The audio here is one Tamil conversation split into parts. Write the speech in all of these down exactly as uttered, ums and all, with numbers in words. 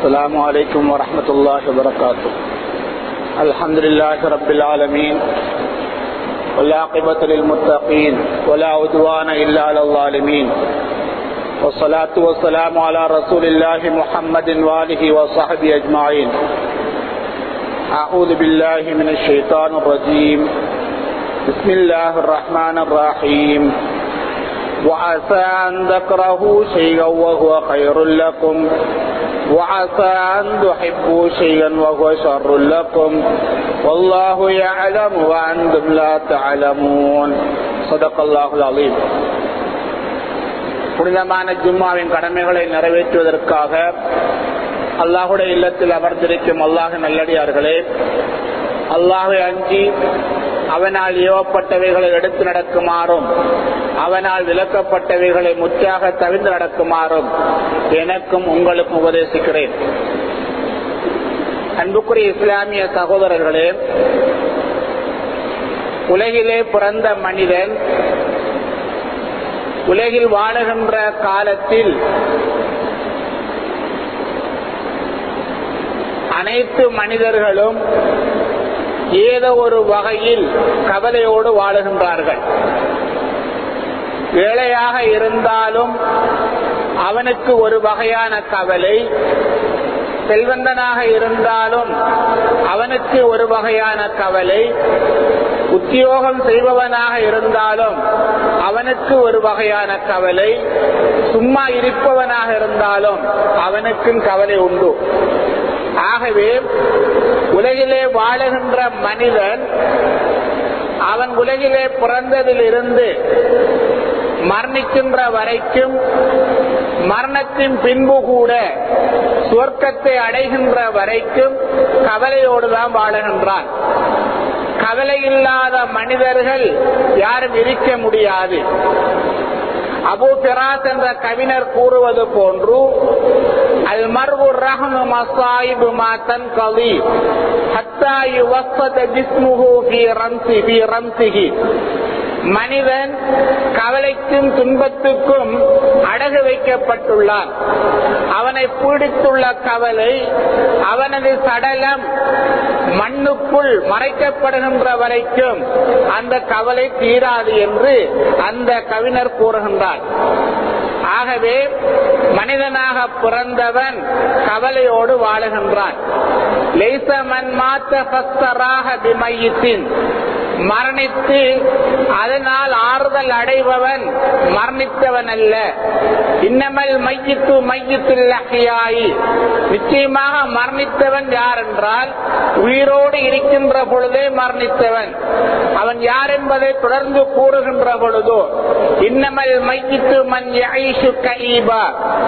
السلام عليكم ورحمة الله وبركاته. الحمد لله رب العالمين والعاقبة للمتقين ولا عدوان إلا على الظالمين والصلاة والسلام على رسول الله محمد وآله وصحبه أجمعين. أعوذ بالله من الشيطان الرجيم. بسم الله الرحمن الرحيم. وعسى أن تكرهوا شيئا وهو خير لكم وعسى أن تحبوا شيئا وهو شر لكم والله يعلم وأنتم لا تعلمون. صدق الله العظيم. புனிதமான ஜும்மாவின் கடமைகளை நிறைவேற்றுவதற்காக அல்லாஹுடைய இல்லத்தில் அமர்ந்திருக்கும் அல்லாஹ் நல்லடியார்களே, அல்லாஹை அஞ்சி அவனால் ஏவப்பட்டவைகளை எடுத்து நடக்குமாறும் அவனால் விலக்கப்பட்டவைகளை முற்றாக தவிர்த்து நடக்குமாறும் எனக்கும் உங்களுக்கும் உபதேசிக்கிறேன். அன்புக்குரிய இஸ்லாமிய சகோதரர்களே, உலகிலே பிறந்த மனிதன் உலகில் வாழுகின்ற காலத்தில் அனைத்து மனிதர்களும் ஏதோ ஒரு வகையில் கவலையோடு வாழுகின்றார்கள். ஏழையாக இருந்தாலும் அவனுக்கு ஒரு வகையான கவலை, செல்வந்தனாக இருந்தாலும் அவனுக்கு ஒரு வகையான கவலை, உத்தியோகம் செய்பவனாக இருந்தாலும் அவனுக்கு ஒரு வகையான கவலை, சும்மா இருப்பவனாக இருந்தாலும் அவனுக்கும் கவலை உண்டு. ஆகவே உலகிலே வாழுகின்ற மனிதன் அவன் உலகிலே பிறந்ததிலிருந்து மரணிக்கின்ற வரைக்கும், மரணத்தின் பின்பு கூட சுவர்க்கத்தை அடைகின்ற வரைக்கும் கவலையோடுதான் வாழுகின்றான். கவலை இல்லாத மனிதர்கள் யாரும் இருக்க முடியாது. அபூ ஃபிராஸ் என்ற கவிஞர் கூறுவது போன்று, அல் மர்வு ரஹ்மு மஸாயிபு மா தன்கலி ஹத்தா யுவஸ்ஸத ஜிஸ்முஹு ஃபீ ரம்ஸி ஃபீ ரம்ஸிஹி. மனிதன் கவலைக்கும் துன்பத்துக்கும் அடகு வைக்கப்பட்டுள்ளான். அவனை பீடித்துள்ள கவலை அவனது சடலம் மண்ணுக்குள் மறைக்கப்படுகின்ற வரைக்கும் அந்த கவலை தீராது என்று அந்த கவிஞர் கூறுகின்றார். ஆகவே மனிதனாக பிறந்தவன் கவலையோடு வாழுகின்றான். லைஸ மன் மாத்த ஃபஸ்ஸராஹ பிமையித்தின். மரணித்து அதனால் ஆறுதல் அடைபவன் மரணித்தவன் அல்ல. இன்னமல் மையித்து மையித்துல் அஹ்யாயி. நிச்சயமாக மரணித்தவன் யார் என்றால் உயிரோடு இருக்கின்ற பொழுதே மரணித்தவன். அவன் யார் என்பதை தொடர்ந்து கூறுகின்ற பொழுது, இன்னமல் மையித்து மன் யஈஷு கஈபா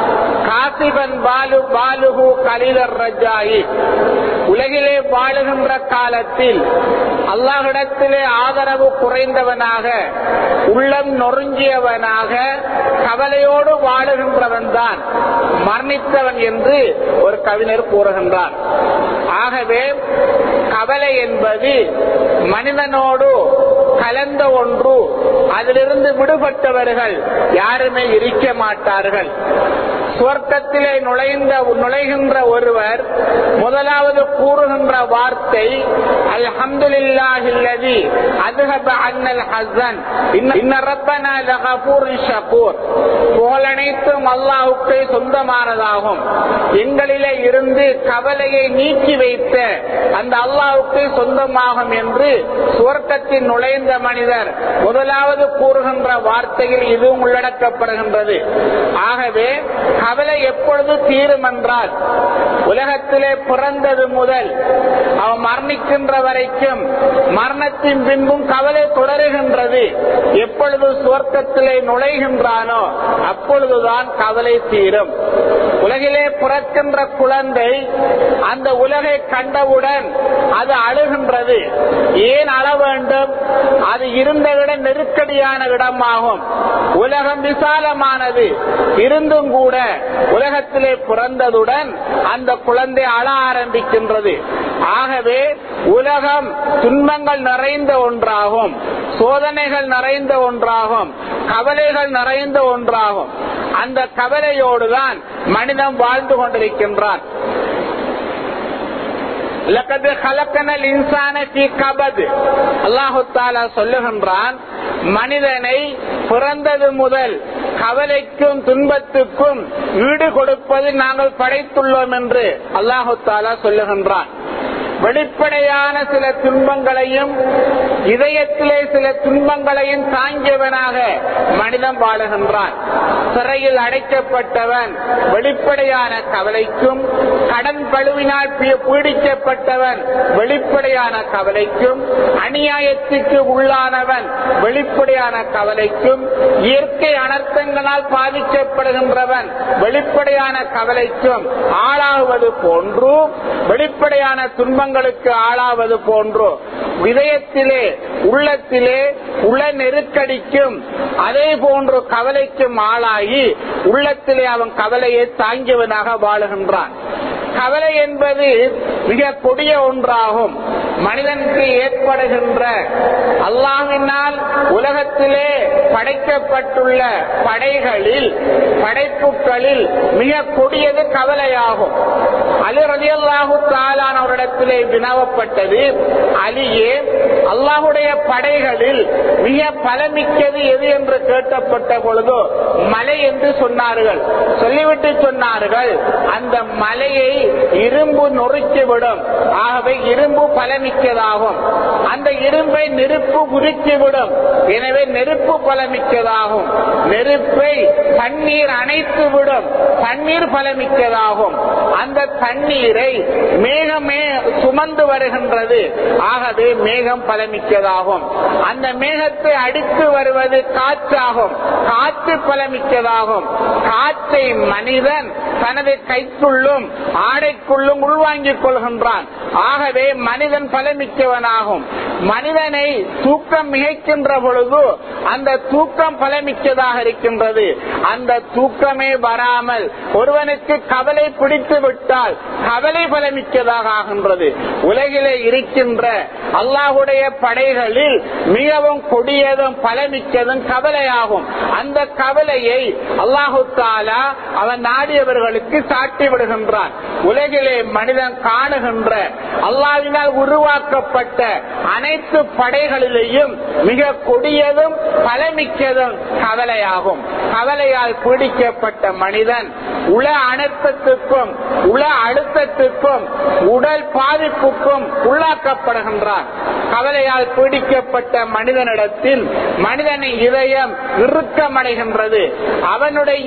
காசிபன் பாலு பாலுஹு கலீலர் ரஜாயி. உலகிலே வாழுகின்ற காலத்தில் அல்லாஹ்விடத்திலே ஆதரவு குறைந்தவனாக, உள்ளம் நொறுங்கியவனாக, கவலையோடு வாழுகின்றவன் தான் மரணித்தவன் என்று ஒரு கவிஞர் கூறுகின்றார். ஆகவே கவலை என்பது மனிதனோடு கலந்த ஒன்று. அதிலிருந்து விடுபட்டவர்கள் யாருமே இருக்க மாட்டார்கள். சுவர்க்கத்திலே நுழைந்த நுழைகின்ற ஒருவர் முதலாவது கூறுகின்ற வார்த்தை அல்ஹம்துலில்லாஹில்லதி அஸ்ஹப அன்னல் ஹஸன் இன்ன ரப்பனா லகஃபூருன் ஷகூர். புகழனைத்தும் அல்லாஹ்வுக்கே சொந்தமானதாகும். எங்களிலே இருந்து கவலையை நீக்கி வைத்த அந்த அல்லாஹ்வுக்கே சொந்தமாகும் என்று சுவர்க்கத்தில் நுழைந்த மனிதர் முதலாவது கூறுகின்ற வார்த்தையில் இதுவும் உள்ளடக்கப்படுகின்றது. ஆகவே கவலை எப்பொழுது தீரும் என்றால் உலகத்திலே பிறந்தது முதல் அவன் மரணிக்கின்ற வரைக்கும், மரணத்தின் பின்பும் கவலை தொடருகின்றது. எப்பொழுது சுவர்க்கத்திலே நுழைகின்றானோ அப்பொழுதுதான் கவலை தீரும். உலகிலே பிறக்கின்ற குழந்தை அந்த உலகை கண்டவுடன் அது அழுகின்றது. ஏன் அழ வேண்டும்? அது இருந்த இடம் நெருக்கடியான இடமாகும். உலகம் விசாலமானது இருந்தும் கூட உலகத்திலே பிறந்ததுடன் அந்த குழந்தை அழ ஆரம்பிக்கின்றது. ஆகவே உலகம் துன்பங்கள் நிறைந்த ஒன்றாகும், சோதனைகள் நிறைந்த ஒன்றாகும், கவலைகள் நிறைந்த ஒன்றாகும். அந்த கவலையோடுதான் மனிதன் வாழ்ந்து கொண்டிருக்கின்றான். லகத் கலக்கனல் இன்சான ஃபீ கபத். அல்லாஹ் தஆலா சொல்லுகின்றான், மனிதனை பிறந்தது முதல் கவலைக்கும் துன்பத்துக்கும் ஈடு கொடுப்பது நாங்கள் படைத்துள்ளோம் என்று அல்லாஹ் தஆலா சொல்லுகின்றான். வெளிப்படையான சில துன்பங்களையும் இதயத்திலே சில துன்பங்களையும் தாங்கியவனாக மனிதன் வாழுகின்றான். சிறையில் அடைக்கப்பட்டவன் வெளிப்படையான கவலைக்கும், கடன் பழுவினால் பீடிக்கப்பட்டவன் வெளிப்படையான கவலைக்கும், அநியாயத்துக்கு உள்ளானவன் வெளிப்படையான கவலைக்கும், இயற்கை அனர்த்தங்களால் பாதிக்கப்படுகின்றவன் வெளிப்படையான கவலைக்கும் ஆளாவது போன்று, வெளிப்படையான துன்பங்களுக்கு ஆளாவது போன்று இதயத்திலே உள்ளத்திலே உள்ள நெருக்கடிக்கும் அதே போன்று கவலைக்கும் ஆளாகி உள்ளத்திலே அவன் கவலையை தாங்கியவனாக வாழுகின்றான். கவலை என்பது மிக கொடிய ஒன்றாகும். மனிதனுக்கு ஏற்படுகின்ற அல்லாஹ்வினால் உலகத்திலே படைக்கப்பட்டுள்ள படைகளில் படைப்புகளில் மிக கொடியது கவலையாகும். அலி ரலியல்லாஹு தஆலா அவரிடத்திலே வினவப்பட்டது, அலியே, அல்லாஹ்வுடைய படைகளில் மிக பலமிக்கது எது என்று கேட்கப்பட்ட பொழுது மலை என்று சொன்னார்கள். சொல்லிவிட்டு சொன்னார்கள், அந்த மலையை இரும்பு நொறுக்கிவிடும், ஆகவே இரும்பு பலமிக்கதாகும். அந்த இரும்பை நெருப்பு உருக்கிவிடும், எனவே நெருப்பு பலமிக்கதாகும். நெருப்பை தண்ணீர் அணைத்து விடும், தண்ணீர் பலமிக்கதாகும். அந்த தண்ணீரை மேகமே சுமந்து வருகின்றது, ஆகவே மேகம் பலமிக்கதாகும். அந்த மேகத்தை அடித்து வருவது காற்றாகும், காற்று பலமிக்கதாகும். காற்றை மனிதன் தனது கைக்குள்ளும் ஆடைக்குள்ளும் உள்வாங்கிக் கொள்கின்றான், ஆகவே மனிதன் பலமிக்கவனாகும். மனிதனை தூக்கம் மிகைக்கின்ற பொழுது அந்த தூக்கம் பலமிக்கதாக இருக்கின்றது. அந்த தூக்கமே வராமல் ஒருவனுக்கு கவலை பிடித்து விட்டால் கவலை பலமிக்கதாக ஆகின்றது. உலகிலே இருக்கின்ற அல்லாஹ்வுடைய படைகளில் மிகவும் கொடியதும் பலமிக்கதும் கவலையாகும். அந்த கவலையை அல்லாஹு தஆலா அவன் நாடியவர்களுக்கு சாட்டி விடுகின்றான். உலகிலே மனிதன் காணுகின்ற அல்லாஹ்வினால் உருவாக்கப்பட்ட அனைத்து படைகளிலேயும் மிக கொடியதும் பலமிக்கதும் கவலையாகும். கவலையால் பீடிக்கப்பட்ட மனிதன் உள அனர்த்தத்துக்கும் உள அழுத்தத்துக்கும் உடல் பாதிப்புக்கும் உள்ளாக்கப்படுகின்றான். கவலையால் பீடிக்கப்பட்ட மனிதனிடத்தில் மனிதனின் இதயம் இறுக்கமடைகின்றது. அவனுடைய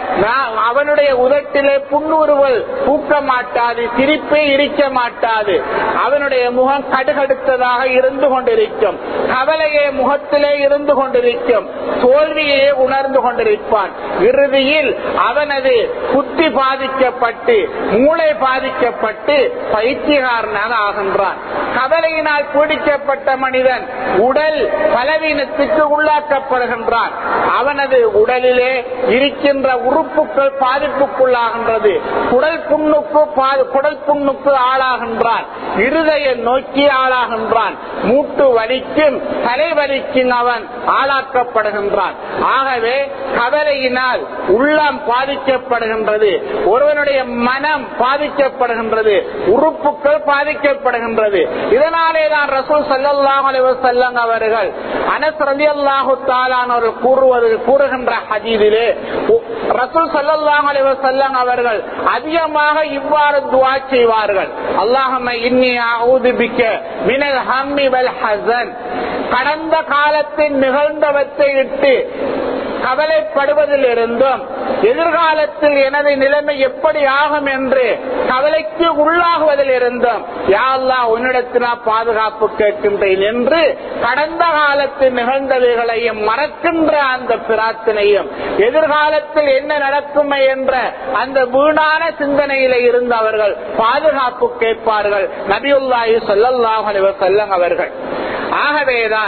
அவனுடைய உதட்டிலே புன்னுருவல் பூக்க மாட்டாது, சிரிப்பே இருக்க மாட்டாது. அவனுடைய முகம் கடுகடுத்ததாக இருந்து கொண்டிருக்கும். கவலையே முகத்திலே இருந்து கொண்டிருக்கும். தோல்வியே உணர்ந்து கொண்டிருப்பான். இறுதியில் அவனது புத்தி பாதிக்கப்பட்டு மூளை பாதிக்கப்பட்டு பைத்தியக்காரனாக ஆகின்றான். கவலையினால் பீடிக்கப்பட்ட மனிதன் உடல் பலவீனத்துக்கு உள்ளாக்கப்படுகின்றான். அவனது உடலிலே இருக்கின்ற உறுப்புகள் பாதிப்புக்குள்ளாகின்றது. குடல் புண்ணுக்கு குடல் புண்ணுக்கு ஆளாகின்றான். இருதய நோக்கி ஆளாகின்றான். மூட்டு வலிக்கும் தலை வலிக்கும் அவன் ஆளாக்கப்படுகின்றான். ஆகவே கவலையினால் உள்ளம் பாதிக்கப்படுகின்றது. ஒருவனுடைய மனம் பாதிக்கப்படுகின்றது. உறுப்புகள் பாதிக்கப்படுகின்றது. இதனாலே தான் ரசூல் ஸல்லல்லாஹு அலைஹி வஸல்லம் அவர்கள் அனஸ் ரலியல்லாஹு தஆலா அவர்கள் கூறுவது கூறுகின்ற ஹதீஸிலே ரசூல் ஸல்லல்லாஹு அலைஹி வஸல்லம் அவர்கள் அதிகமாக இவ்வாறு துஆ செய்வார்கள். அல்லாஹும்ம இன்னி அஊது பிக்க மினல் ஹம்மி வல் ஹஸன். கடந்த காலத்தில் நிகழ்ந்தவற்றை இட்டு கவலைப்படுவதில் இருந்தும் எதிர்காலத்தில் எனது நிலைமை எப்படி ஆகும் என்று கவலைக்கு உள்ளாகுவதில் இருந்தும் யா அல்லாஹ் உன்னிடத்தில் பாதுகாப்பு கேட்கின்றேன் என்று கடந்த காலத்தில் நிகழ்ந்தவைகளையும் மறக்கின்ற அந்த பிரார்த்தனையும் எதிர்காலத்தில் என்ன நடக்குமே என்ற அந்த வீணான சிந்தனையில இருந்து அவர்கள் பாதுகாப்பு கேட்பார்கள் நபியுல்லாஹி ஸல்லல்லாஹு அலைஹி வஸல்லம் அவர்கள். ஆகவேதான்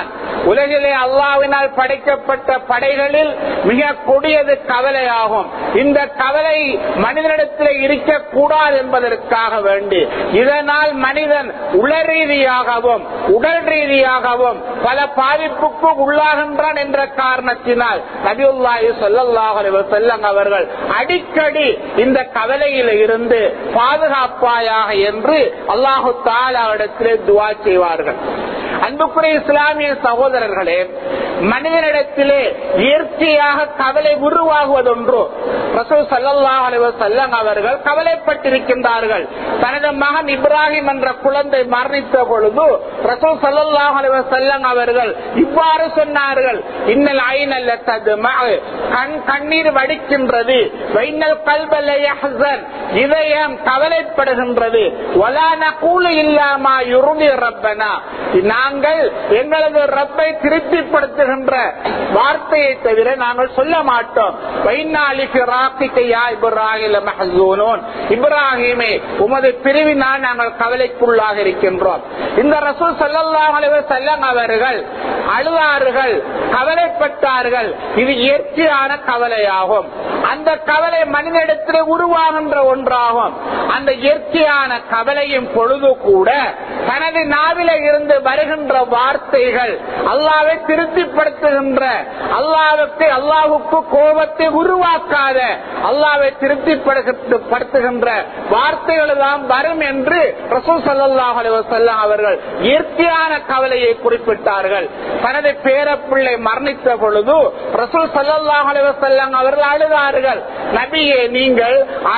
உலகிலே அல்லாஹ்வினால் படைக்கப்பட்ட படைகளில் மிக கொடியது கவலையாகும். இந்த கவலை மனிதனிடத்தில் இருக்கக்கூடாது என்பதற்காக வேண்டி இதனால் மனிதன் உள ரீதியாகவும் உடல் ரீதியாகவும் பல பாதிப்புக்கு உள்ளாகின்றான் என்ற காரணத்தினால் நபியுல்லாஹி ஸல்லல்லாஹு அலைஹி வஸல்லம் அவர்கள் அடிக்கடி இந்த கவலையில் இருந்து பாதுகாப்பாயாக என்று அல்லாஹ் தஆலாவிடத்திலே துஆ செய்வார்கள். அன்புக்குரிய இஸ்லாமிய சகோதரர்களே, மனிதனிடத்திலே இயற்கையாக கவலை உருவாகுவதொன்று. ரசூல் ஸல்லல்லாஹு அலைஹி வஸல்லம் அவர்கள் கவலைப்பட்டிருக்கின்றார்கள். தனது மகன் இப்ராஹிம் என்ற குழந்தை மரணித்த பொழுது ரசூல் ஸல்லல்லாஹு அலைஹி வஸல்லம் அவர்கள் இவ்வாறு சொன்னார்கள், இன்னல் ஐனல் தத்மா, கண் கண்ணீர் வடிக்கின்றது, வைனல் கல்ப லயஹ்ஸன், இதயம் கவலைப்படுகின்றது, வலா நகூலு இல்லா மா யுர்தி ரப்பனா, நாங்கள் எங்களது ரப்பை திருப்திப்படுத்துகின்ற வார்த்தையை தவிர நாங்கள் சொல்ல மாட்டோம். வைனாலி ஃபிராகிக யா இப்ராஹிம் மஹ்ஸூனூன், இப்ராஹிமே உமது பிரிவினால் நாங்கள் கவலைக்குள்ளாக இருக்கின்றோம். இந்த ரசூல் ஸல்லல்லாஹு அலைஹி வஸல்லம் அவர்கள் அழுதார்கள், கவலைப்பட்டார்கள். இது இயற்கையான கவலையாகும். அந்த கவலை மனிதனிடத்தில் உருவாகின்ற ஒன்றாகும். அந்த இயற்கையான கவலையும் பொழுது கூட தனது நாவில இருந்து வருகின்ற வார்த்தைகள் அல்லாஹ்வை திருப்திப்படுத்துகின்ற, அல்லாஹ்வுக்கு அல்லாஹ்வுக்கு கோபத்தை உருவாக்காத, அல்லாஹ்வை திருப்திப்படுத்துகின்ற வார்த்தைகள் தான் வரும் என்று ரசூல் ஸல்லல்லாஹு அலைஹி வஸல்லம் அவர்கள் இயற்கையான கவலையை குறிப்பிட்டார்கள். தனது பேரப்பிள்ளை மரணித்த பொழுது ரசூல் ஸல்லல்லாஹு அலைஹி வஸல்லம் அவர்கள் அழுதார்கள், நபியே நீங்கள்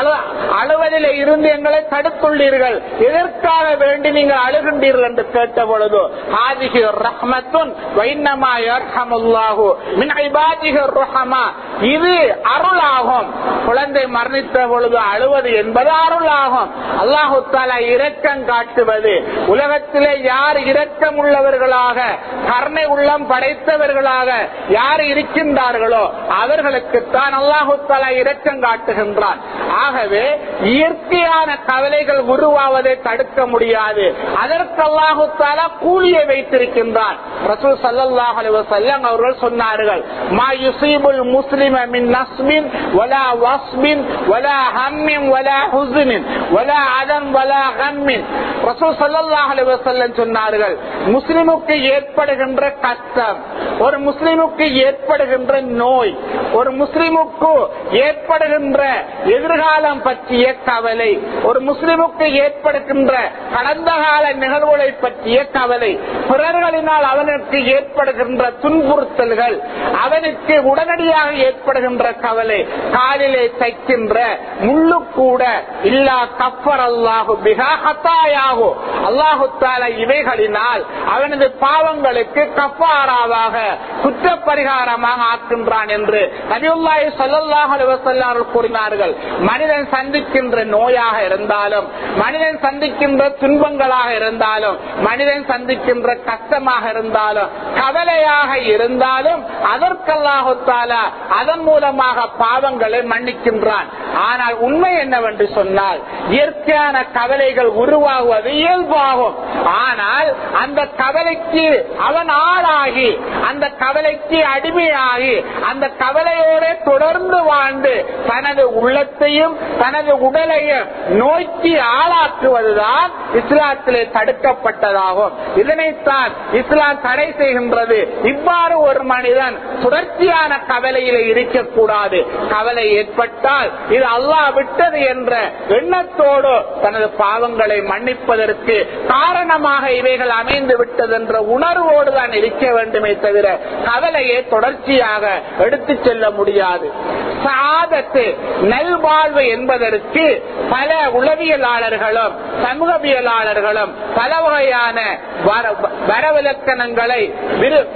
அழுவதில் இருந்து எங்களை தடுத்துள்ளீர்கள், எதற்காக வேண்டி நீங்கள் அழுகின்றீர்கள் என்று கேட்ட பொழுது ஹாதிஹி ரஹ்மத்துன் வைன்னமா யர்ஹமுல்லாஹு மின் இபாதிஹி ருஹமா, இது அருளாகும். குழந்தை மரணித்த பொழுது அழுவது என்பது அருளாகும். அல்லாஹு தஆலா இரக்கம் காட்டுவது. உலகத்திலே யார் இரக்கம் உள்ளவர்களாக கருணை உள்ளம் படைத்தவர்களாக யார் இருக்கின்றார்களோ அவர்களுக்குத்தான் அல்லாஹு தஆலா இரக்கம் காட்டுகின்றான். ஆகவே இயற்கையான கவலைகள் உருவாவதை தடுக்க முடியாது. அதற்கு அல்லாஹு தஆலா கூலியை வைத்திருக்கின்றான். ரசூல் ஸல்லல்லாஹு அலைஹி வஸல்லம் அவர்கள் சொன்னார்கள், மா யுஸீபுல் முஸ்லிம மின் நஸ்பின் வலா வஸ்பின் வலா ஹம்மின் வலா ஹுஸ்னின் வலா அதன் வலா கம்மின். ரசூல் ஸல்லல்லாஹு அலைஹி வஸல்லம் சொன்னார்கள், முஸ்லிமுக்கு ஏற்படுகின்ற கஷ்டம், ஒரு முஸ்லிமுக்கு ஏற்படுகின்ற நோய், ஒரு முஸ்லிமுக்கு ஏற்படுகின்ற எதிர்காலம் பற்றிய கவலை, ஒரு முஸ்லிமுக்கு ஏற்படுகின்ற கடந்த கால நிகழ்வுகளை பற்றிய கவலை, பிறர்களினால் அவனுக்கு ஏற்படுகின்ற துன்புறுத்தல்கள், அவனுக்கு உடனடியாக ஏற்படுகின்ற கவலை, காலிலே தைக்கின்ற முள்ளு கூட இல்லா கஃபர் அல்லாஹு பிஹா ஹதாயாஹு, அல்லாஹு தஆலா இவைகளினால் அவனது பாவங்களுக்கு கஃபாராவாக குற்ற பரிகாரமாக ஆக்கின்றான் என்று நபியுல்லாஹி ஸல்லல்லாஹு அலைஹி வஸல்லம் அவர்கள் கூறினார்கள். மனிதன் சந்திக்கின்ற நோயாக இருந்தாலும், மனிதன் சந்திக்கின்ற துன்பங்களாக இருந்தாலும், மனிதன் சந்திக்கின்ற கஷ்டமாக இருந்தாலும், கவலையாக இருந்தாலும் அதற்கு அல்லாஹு தஆலா அதன் மூலமாக பாவங்களை மன்னிக்கின்றான். ஆனால் உண்மை என்னவென்று சொன்னால், இயற்கையான கவலைகள் உருவாகுவது இயல்பாகும். ஆனால் அந்த கவலைக்கு அவன் ஆளாகி, அந்த கவலைக்கு அடிமையாகி, அந்த கவலையோடு தொடர்ந்து வாழ்ந்து தனது உள்ளத்தையும் தனது உடலையும் நோய்க்கு ஆளாக்குவதுதான் இஸ்லாத்திலே தடுக்கப்பட்டதாகும். இதனைத்தான் இஸ்லாம் தடை செய்கின்றது. இவ்வாறு ஒரு மனிதன் தொடர்ச்சியான கவலையில இருக்கக்கூடாது. கவலை ஏற்பட்டால் இது அல்லாஹ் விட்டது என்ற எண்ணத்தோடு தனது பாவங்களை மன்னிப்பதற்கு காரணமாக இவைகள் அமைந்து விட்டது என்ற உணர்வோடு தான் இருக்க வேண்டுமே தவிர கவலையை தொடர்ச்சியாக எடுத்து செல்ல முடியாது. சாதத்து நல்வாழ்வு என்பதற்கு பல உளவியலாளர்களும் சமூகவியலாளர்களும் பல வகையான வரவிலக்கணங்களை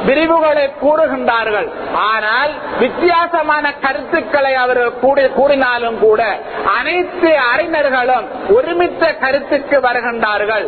விரிவுகளை கூறுகின்றார்கள். ஆனால் வித்தியாசமான கருத்துக்களை அவர்கள் கூறினாலும் கூட அனைத்து அறிஞர்களும் ஒருமித்த கருத்துக்கு வருகின்றார்கள்.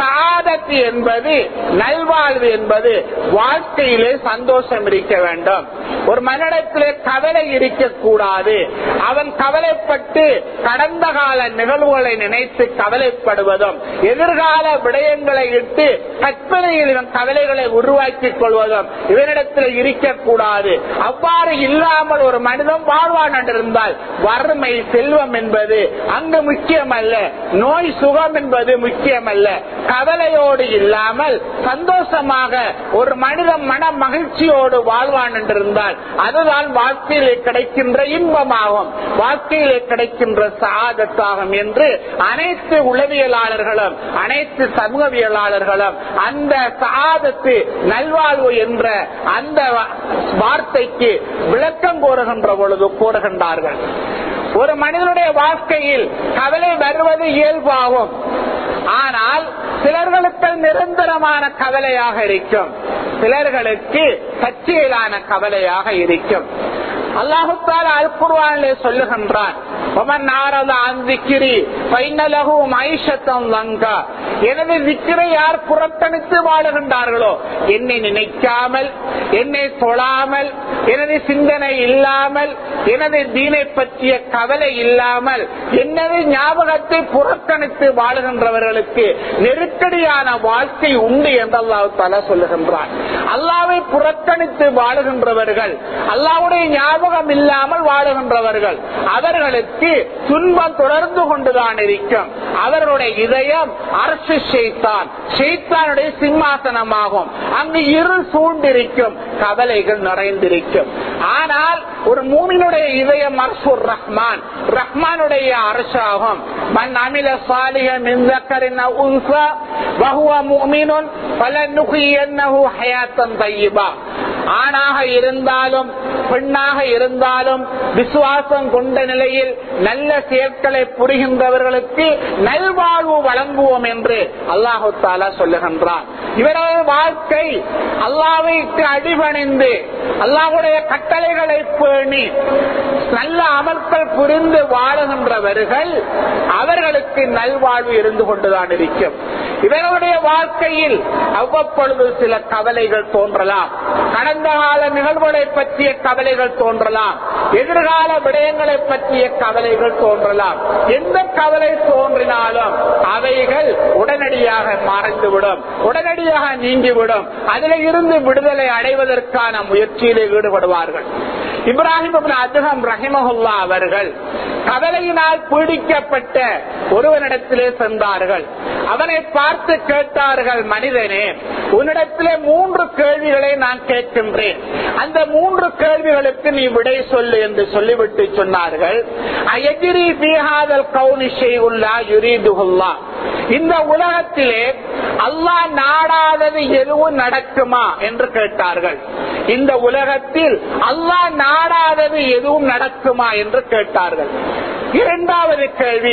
சஆதத் என்பது நல்வாழ்வு என்பது வாழ்க்கையிலே சந்தோஷம் இருக்க வேண்டும். ஒரு மனிதத்திலே கவலை இருக்கக்கூடாது. அவன் கவலைப்பட்டு கடந்த கால நிகழ்வுகளை நினைத்து கவலைப்படுவதும் எதிர்கால விடயங்களை இட்டு கற்பனையில் இவன் கவலைகளை உருவாக்கிக் கொள்வதும் இவனிடத்தில் இருக்கக்கூடாது. அவ்வாறு இல்லாமல் ஒரு மனிதன் வாழ்வான் என்றிருந்தால் வறுமை செல்வம் என்பது அங்கு முக்கியமல்ல, நோய் சுகம் என்பது முக்கியமல்ல. கவலையோடு இல்லாமல் சந்தோஷமாக ஒரு மனிதன் மன மகிழ்ச்சியோடு வாழ்வான் என்றிருந்தால் அதுதான் வாழ்க்கையிலே கிடைக்கின்ற இன்பமாகும், வாழ்க்கையிலே கிடைக்கின்ற சஆதத்தாகும் என்று அனைத்து உளவியலாளர்களும் அனைத்து சமூகவியலாளர்களும் அந்த சஆதத்து நல்வாழ்வு என்ற அந்த வார்த்தைக்கு விளக்கம் கோருகின்ற பொழுது கூறுகின்றார்கள். ஒரு மனிதனுடைய வாழ்க்கையில் கவலை வருவது இயல்பாகும். ஆனால் சிலர்களுக்கு நிரந்தரமான கவலையாக இருக்கும், சிலர்களுக்கு தற்செயலான கவலையாக இருக்கும். அல்லாஹ் தஆலா அல் குர்ஆனிலே சொல்லுகின்றான், வமன் ஆரத அன் ذிக்ரி ஃபைன லஹு மைஷத்தன் லங்கா. எனது ذிக்ரை யார் புறக்கணித்து வாழுகின்றார்களோ, என்னை நினைக்காமல், என்னை தொழாமல், எனது சிந்தனை இல்லாமல், எனது தீனை பற்றிய கவலை இல்லாமல், எனது ஞாபகத்தை புறக்கணித்து வாழுகின்றவர்களுக்கு நெருக்கடியான வாழ்க்கை உண்டு என்று அல்லாஹ் தஆலா சொல்லுகின்றான். அல்லாஹ்வை புறக்கணித்து வாழுகின்றவர்கள், அல்லாஹ்வுடைய ஞாபகம் இல்லாமல் வாழுகின்றவர்கள், அவர்களுக்கு துன்பம் தொடர்ந்து கொண்டுதான் இருக்கும். அவர்களுடைய இதயம் அரசு ஷைத்தான், ஷைத்தானுடைய சிம்மாசனமாகும். அங்கு இரு சூழ்ந்திருக்கும், கவலைகள் நிறைந்திருக்கும். ஆனால் ஒரு மூமினுடைய இதயம் அர்ஷுர் ரஹ்மான், ரஹ்மானுடைய அரசாகும். மன் அமில சாலிஹன் மின் ذكرٍ أو أنثى وهو مؤمن فلنحيينه حياة طيبة. ஆணாக இருந்தாலும் பெண்ணாக இருந்தாலும் விசுவாசம் கொண்ட நிலையில் நல்ல செயற்களை புரிகின்றவர்களுக்கு நல்வாழ்வு வழங்குவோம் என்று அல்லாஹு தஆலா சொல்லுகின்றான். இவரது வாழ்க்கை அல்லாஹ்வுக்கு அடிபணிந்து அல்லாஹ்வுடைய கட்டளைகளை பேணி நல்ல அமல்கள் புரிந்து வாழுகின்றவர்கள், அவர்களுக்கு நல்வாழ்வு இருந்து கொண்டுதான் இருக்கும். இவர்களுடைய வாழ்க்கையில் அவ்வப்பொழுது சில கவலைகள் தோன்றலாம், கடந்த கால நிகழ்வுகளை பற்றிய கவலைகள் தோன்றலாம், எதிர்கால விடயங்களை பற்றிய கவலைகள் தோன்றலாம். எந்த கவலை தோன்றினாலும் அவைகள் உடனடியாக மறைந்துவிடும், உடனடியாக நீங்கிவிடும். அதில் இருந்து விடுதலை அடைவதற்கான முயற்சியிலே ஈடுபடுவார்கள். இப்ராஹிம் இப்னு அத்ஹம் ரஹிமஹுல்லா அவர்கள் கவலையினால் பீடிக்கப்பட்ட ஒருவனிடத்திலே சென்றார்கள். அவனை பார்த்து கேட்டார்கள், மனிதனே, உன்னிடத்திலே மூன்று கேள்விகளை நான் கேட்கின்றேன், அந்த மூன்று கேள்விகளுக்கு நீ விடை சொல்லு என்று சொல்லிவிட்டு சொன்னார்கள். அயஜ்ரி ஃபீ ஹாதல் கௌனி ஷைஉன் லா யுரீதுஹுல்லாஹ். இந்த உலகத்திலே அல்லாஹ் நாடாதது எதுவும் நடக்குமா என்று கேட்டார்கள். இந்த உலகத்தில் அல்லாஹ் நாடாதது எதுவும் நடக்குமா என்று கேட்டார்கள். இரண்டாவது கேள்வி,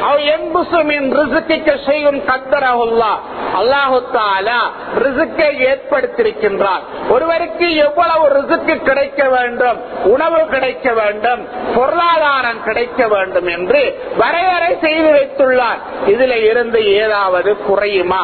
அல்லாஹு தஆலா ரிஸ்கை ஏற்படுத்தியிருக்கின்றார். ஒருவருக்கு எவ்வளவு ரிஸ்க் கிடைக்க வேண்டும், உணவு கிடைக்க வேண்டும், பொருளாதாரம் கிடைக்க வேண்டும் என்று வரையறை செய்து வைத்துள்ளார். இதில் இருந்து ஏதாவது குறையுமா?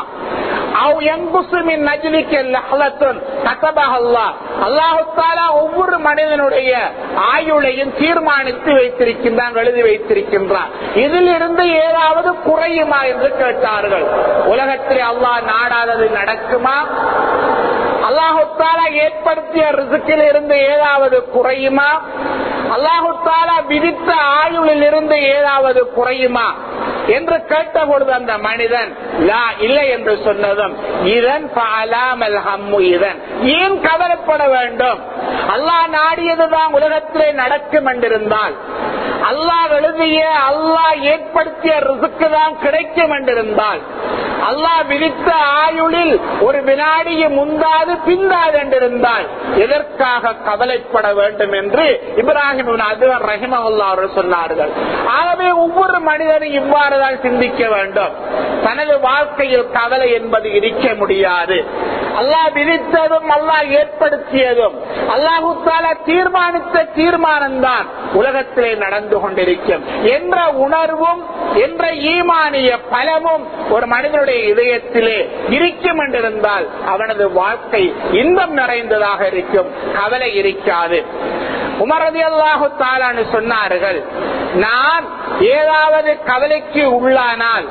ஒவ்வொரு மனிதனுடைய ஆயுளையும் தீர்மானித்து வைத்திருக்கின்றான், எழுதி வைத்திருக்கின்றான். இதில் இருந்து ஏதாவது குறையுமா என்று கேட்டார்கள். உலகத்தில் அல்லாஹ் நாடாதது நடக்குமா? அல்லாஹு தஆலா ஏற்படுத்திய ரிஸ்கில் இருந்து ஏதாவது குறையுமா? அல்லாஹு தஆலா விதித்த ஆயுளில் இருந்து ஏதாவது குறையுமா என்று கேட்ட பொழுது அந்த மனிதன் லா இல்லை என்று சொன்னதும், இதன் பாலாமல் ஹம்மு, இதன் ஏன் கவலைப்பட வேண்டும்? அல்லாஹ் நாடியதுதான் உலகத்திலே நடக்கும் என்றிருந்தால், அல்லாஹ் எழுதிய அல்லாஹ் ஏற்படுத்திய ரிஸ்க் தான் கிடைக்கும் என்றிருந்தால், அல்லாஹ் விதித்த ஆயுளில் ஒரு வினாடியை முந்தாது பிந்தாது என்றிருந்தால் எதற்காக கவலைப்பட வேண்டும் என்று இப்ராஹிம் இப்னு அத்ஹம் ரஹிமஹுல்லாஹ் அவர்கள் சொன்னார்கள். ஆகவே ஒவ்வொரு மனிதனும் இவ்வாறுதான் சிந்திக்க வேண்டும். தனது வாழ்க்கையில் கவலை என்பது இருக்க முடியாது. அல்லாஹ் விதித்ததும் அல்லாஹ் ஏற்படுத்தியதும் அல்லாஹு தஆலா தீர்மானித்த தீர்மானம் தான் உலகத்திலே நடந்து கொண்டிருக்கும் என்ற உணர்வும் என்ற ஈமானிய பலமும் ஒரு மனிதனுடைய இதயத்திலே இருக்கும் என்றிருந்தால் அவனது வாழ்க்கை இன்பம் நிறைந்ததாக இருக்கும், கவலை இருக்காது. உமர் ரலியல்லாஹு தஆலா சொன்னார்கள், நான் ஏதாவது கவலைக்கு உள்ளானால்,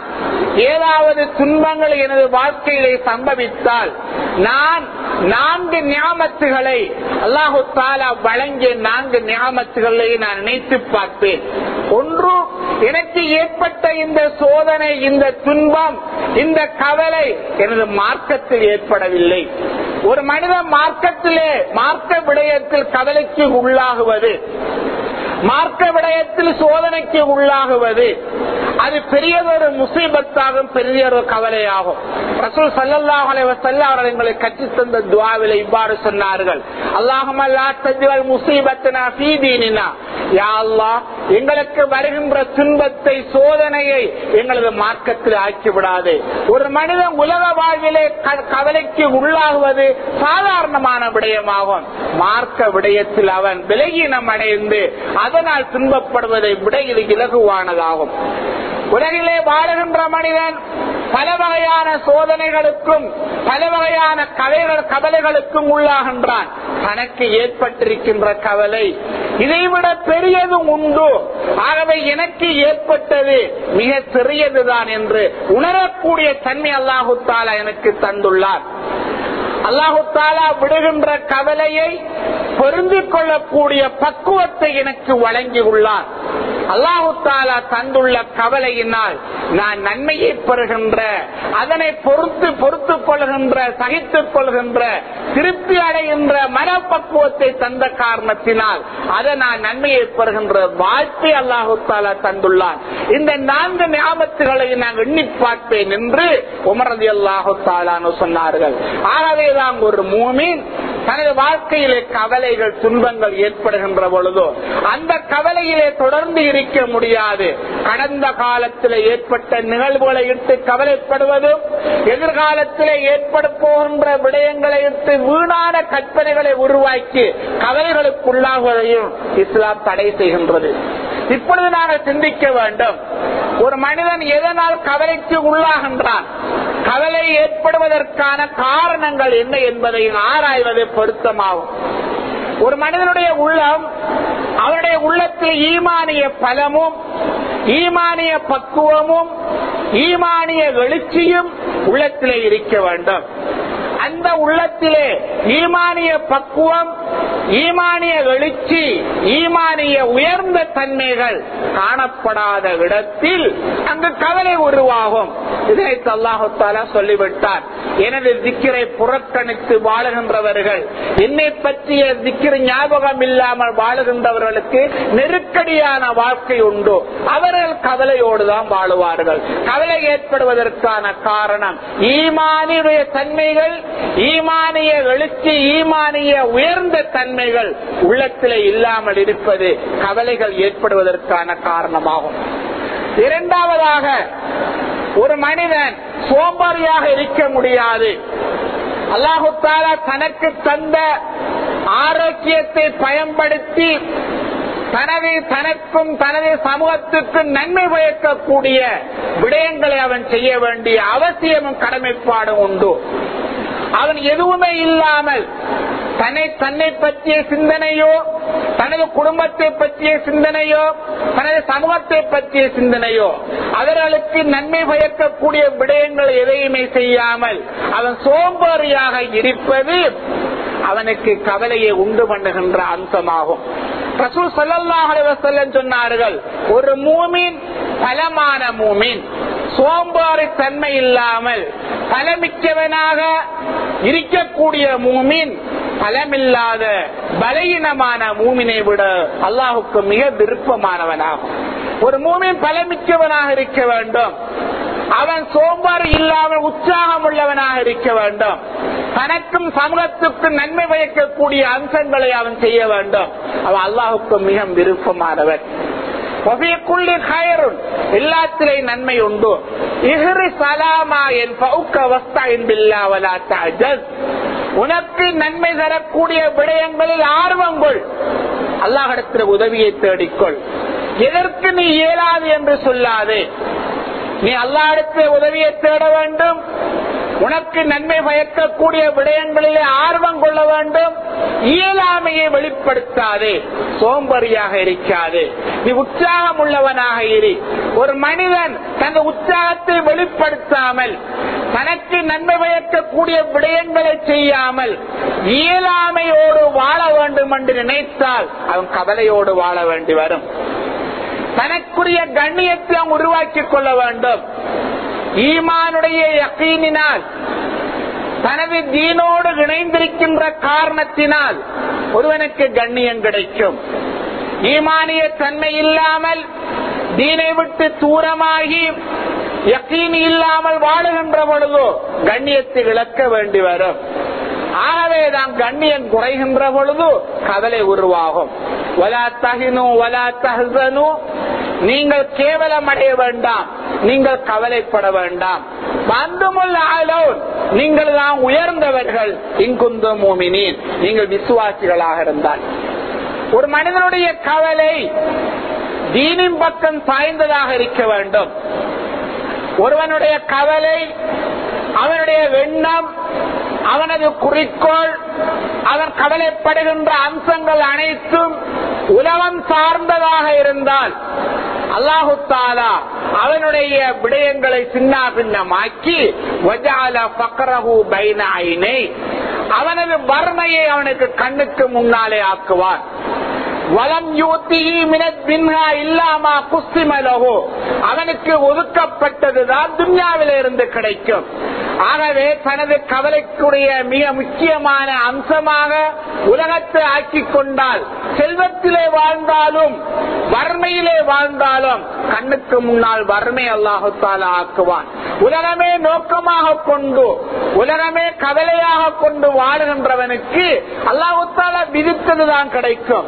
ஏதாவது துன்பங்கள் எனது வாழ்க்கையிலே சம்பவித்தால், நான் நான்கு நியாமத்துகளை அல்லாஹு தஆலா வழங்கிய நான்கு நியாமத்துகளை நான் நினைத்து பார்ப்பேன். ஒன்று, எனக்கு ஏற்பட்ட இந்த சோதனை, இந்த துன்பம், இந்த கவலை எனது மார்க்கத்தில் ஏற்படவில்லை. ஒரு மனிதன் மார்க்கத்திலே மார்க்க விடயத்தில் கவலைக்கு உள்ளாகுவது, மார்க்க விடயத்தில் சோதனைக்கு உள்ளாகுவது அது பெரியதொரு முசீபத்தாகும், பெரியதொரு கவலையாகும். ரசூல் ஸல்லல்லாஹு அலைஹி வஸல்லம் அவர்கள் எங்களுக்கு கற்றுத் தந்த துஆவிலே இவ்வாறு சொன்னார்கள், அல்லாஹும்ம லா தஜ்அல் முஸீபத்தனா ஃபீ தீனினா, யா அல்லாஹ் எங்களுக்கு வருகின்ற துன்பத்தை, சோதனையை எங்களது மார்க்கத்தில் ஆக்கி விடாதே. ஒரு மனிதன் உலக வாழ்விலே கவலைக்கு உள்ளாகுவது சாதாரணமான விடயமாகும். மார்க்க விடயத்தில் அவன் விலகினம் அடைந்து அதனால் துன்பப்படுவதை விட இது இலகுவானதாகும். உலகிலே வாழுகின்ற மனிதன் பல வகையான சோதனைகளுக்கும் பல வகையான கவலைகளுக்கும் உள்ளாகின்றான். தனக்கு ஏற்பட்டிருக்கின்ற கவலை இதைவிட பெரியதும் உண்டு, ஆகவே எனக்கு ஏற்பட்டது மிக சிறியதுதான் என்று உணரக்கூடிய தன்மை அல்லாஹு தஆலா எனக்கு தந்துள்ளார். அல்லாஹு தஆலா விடுகின்ற கவலையை பொருந்திக் கொள்ளக்கூடிய பக்குவத்தை எனக்கு வழங்கியுள்ளார். அல்லாஹு தஆலா தந்துள்ள கவலையினால் நான் நன்மையை பெறுகின்ற, அதனை பொறுத்து பொறுத்துக் கொள்கின்ற, சகித்துக் கொள்கின்ற, திருப்தி அடைகின்ற மனப்பக்குவத்தை தந்த காரணத்தினால் அதை நான் நன்மையை பெறுகின்ற வாழ்க்கை அல்லாஹு தஆலா தந்துள்ளார். இந்த நான்கு நியாமத்துகளை நான் எண்ணி பார்ப்பேன் என்று உமர் ரலியல்லாஹு தஆலா சொன்னார்கள். ஆகவேதான் ஒரு மூமின் தனது வாழ்க்கையிலே கவலைகள், துன்பங்கள் ஏற்படுகின்ற பொழுதோ அந்த கவலையிலே தொடர்ந்து இருக்க முடியாது. கடந்த காலத்தில் ஏற்பட்ட நிகழ்வுகளை இட்டு கவலைப்படுவதும், எதிர்காலத்திலே ஏற்பட போகின்ற விடயங்களை இட்டு வீணான கற்பனைகளை உருவாக்கி கவலைகளுக்குள்ளாகுவதையும் இஸ்லாம் தடை செய்கின்றது. இப்பொழுது நாங்கள் சிந்திக்க வேண்டும், ஒரு மனிதன் எதனால் கவலைக்கு உள்ளாகின்றான், கவலை ஏற்படுவதற்கான காரணங்கள் என்ன என்பதை ஆராய்வது பொருத்தமாகும். ஒரு மனிதனுடைய உள்ளம், அவனுடைய உள்ளத்தில் ஈமானிய பலமும், ஈமானிய பக்குவமும், ஈமானிய எழுச்சியும் உள்ளத்திலே இருக்க வேண்டும். அந்த உள்ளத்திலே ஈமானிய பக்குவம், ஈமானிய எழுச்சி, ஈமானிய உயர்ந்த தன்மைகள் காணப்படாத இடத்தில் அங்கு கவலை உருவாகும். இதை அல்லாஹ் தஆலா சொல்லிவிட்டார். எனது திக்ரை புறக்கணித்து வாழுகின்றவர்கள், என்னை பற்றிய திக்ர் ஞாபகம் இல்லாமல் வாழுகின்றவர்களுக்கு நெருக்கடியான வாழ்க்கை உண்டு. அவர்கள் கவலையோடு தான் வாழுவார்கள். கவலை ஏற்படுவதற்கான காரணம் ஈமானிய தன்மைகள், ஈமானிய எழுச்சி, ஈமானிய உயர்ந்த தன்மைகள் உள்ளத்திலே இல்லாமல் இருப்பது கவலைகள் ஏற்படுவதற்கான காரணமாகும். இரண்டாவதாக, ஒரு மனிதன் சோம்பேறியாக இருக்க முடியாது. அல்லாஹு தஆலா தனக்கு தந்த ஆரோக்கியத்தை பயன்படுத்தி தனது தனக்கும் தனது சமூகத்துக்கும் நன்மை பயக்கக்கூடிய விடயங்களை அவன் செய்ய வேண்டிய அவசியமும் கடமைப்பாடும் உண்டு. அவன் எதுவுமே இல்லாமல் தன்னை தன்னை பற்றிய சிந்தனையோ, தனது குடும்பத்தை பற்றிய சிந்தனையோ, தனது சமூகத்தை பற்றிய சிந்தனையோ, அவர்களுக்கு நன்மை பயக்கக்கூடிய விடயங்கள் எதையுமே செய்யாமல் அவன் சோம்பேறியாக இருப்பது அவனுக்கு கவலையை உண்டு பண்ணுகின்ற அம்சமாகும். ரசூல் ஸல்லல்லாஹு அலைஹி வஸல்லம் சொன்னார்கள், ஒரு மூமின் பலமான மூமின், சோம்பேறி தன்மை இல்லாமல் பலமிக்கவனாக இருக்கக்கூடிய மூமின் பலமில்லாத பலவீனமான மூமினை விட அல்லாஹுக்கு மிக விருப்பமானவனாகும். ஒரு மூமின் பலமிக்கவனாக இருக்க வேண்டும். அவன் சோம்பேறி இல்லாமல் உற்சாகம் உள்ளவனாக இருக்க வேண்டும். தனக்கும் சமூகத்துக்கும் நன்மை பயக்கக்கூடிய அம்சங்களை அவன் செய்ய வேண்டும். அவன் அல்லாஹுக்கு மிக விருப்பமானவன். எல்லாத்திலே நன்மை உண்டு. உனக்கு நன்மை தரக்கூடிய விடயங்களில் ஆர்வம் கொள். அல்லாஹ்விடத்தில் உதவியை தேடிக்கொள். எதற்கு நீ இயலாது என்று சொல்லாதே. நீ அல்லாஹ்விடத்தில் உதவியை தேட வேண்டும். உனக்கு நன்மை பயக்கக்கூடிய விடயங்களிலே ஆர்வம் கொள்ள வேண்டும். இயலாமையை வெளிப்படுத்தாதே. சோம்பறியாக இருக்காதே. நீ உற்சாகம் உள்ளவனாக இரு. ஒரு மனிதன் தன் உற்சாகத்தை வெளிப்படுத்தாமல், தனக்கு நன்மை பயக்கக்கூடிய விடயங்களை செய்யாமல் இயலாமையோடு வாழ வேண்டும் என்று நினைத்தால் அவன் கவலையோடு வாழ வேண்டி வரும். தனக்குரிய கண்ணியத்தை அவன் உருவாக்கிக் கொள்ள வேண்டும். ஈமானுடைய யகீனினால், தனது தீனோடு இணைந்திருக்கின்ற காரணத்தினால் ஒருவனுக்கு கண்ணியம் கிடைக்கும். ஈமானிய தன்மை இல்லாமல் தீனை விட்டு தூரமாகி யகீன் இல்லாமல் வாழுகின்ற பொழுதோ கண்ணியத்தை இழக்க வேண்டி வரும். ஆகவேதான் கண்ணியம் குறைகின்ற பொழுது கவலை உருவாகும். வலா தஹினு வலா தஹ்சனு, நீங்கள் கேவலம் அடைய வேண்டாம், நீங்கள் கவலைப்பட வேண்டாம். அன்துமுல் அலௌன், நீங்கள் தான் உயர்ந்தவர்கள். இன்குந்தும் முஃமினீன், நீங்கள் விசுவாசிகளாக இருந்தால். ஒரு மனிதனுடைய கவலை தீனின் பக்கம் சாய்ந்ததாக இருக்க வேண்டும். ஒருவனுடைய கவலை, அவனுடைய எண்ணம், அவனது குறிக்கோள், அவன் கவலைப்படுகின்ற அம்சங்கள் அனைத்தும் உலகம் சார்ந்ததாக இருந்தால் அல்லாஹு தஆலா அவனுடைய விடயங்களை சின்ன பின்னமாக்கி வஜஅல ஃபக்ரஹு பைன ஐனை, அவனது வறுமையை அவனுக்கு கண்ணுக்கு முன்னாலே ஆக்குவான். வலம் யூத்திஹி மினத் துன்யா இல்லா மா குஸ்ஸிம லஹு, அவனுக்கு ஒதுக்கப்பட்டதுதான் துன்யாவிலே இருந்து கிடைக்கும். ஆகவே தனது கவலைக்குரிய மிக முக்கியமான அம்சமாக உலகத்தை ஆக்கிக் கொண்டால், செல்வத்திலே வாழ்ந்தாலும் வறுமையிலே வாழ்ந்தாலும் கண்ணுக்கு முன்னால் வறுமை அல்லாஹு தஆலா ஆக்குவான். உலகமே நோக்கமாக கொண்டு, உலகமே கவலையாக கொண்டு வாழுகின்றவனுக்கு அல்லாஹு தஆலா விதித்ததுதான் கிடைக்கும்.